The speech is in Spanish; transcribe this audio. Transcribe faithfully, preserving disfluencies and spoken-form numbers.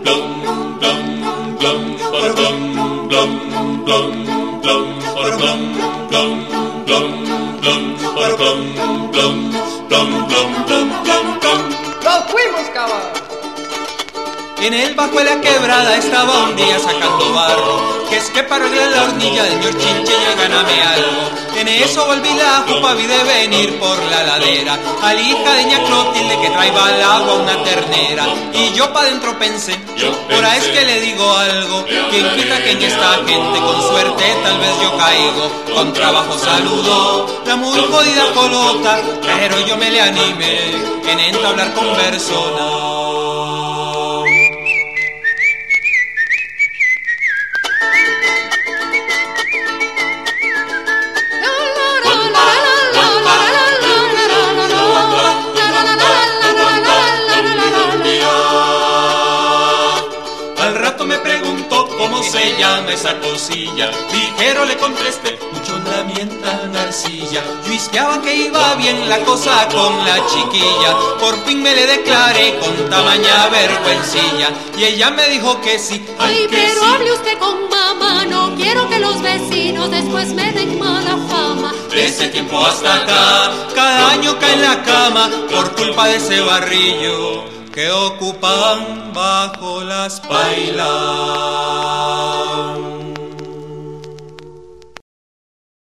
blum, blum, blum, para blum, blum, blum, blum, para blum, blum, blum, blum, para blum, blum, blum, blum, blum, blum, blum. ¡Nos fuimos, caballo! En el bajo de la quebrada estaba un día sacando barro, que es que para arreglar la hornilla del señor Chinche ya gáname algo. En eso volví la jupa, vi de venir por la ladera al hija de ña Clotilde que traía al agua una ternera. Y yo pa' dentro pensé, por ahí es que le digo algo, quien quita que en esta gente con suerte tal vez yo caigo. Con trabajo saludo la muy jodida colota, pero yo me le animé en entablar converso. ¿Cómo se llama esa cosilla? Ligero le contesté, mucho la mienta Narcilla. Yo hisqueaba que iba bien la cosa con la chiquilla. Por fin me le declaré con tamaña vergüencilla y ella me dijo que sí. Ay, ay pero sí. Hable usted con mamá, no quiero que los vecinos después me den mala fama. De ese tiempo hasta acá, cada año cae en la cama por culpa de ese barrillo que ocupan bajo las pailas.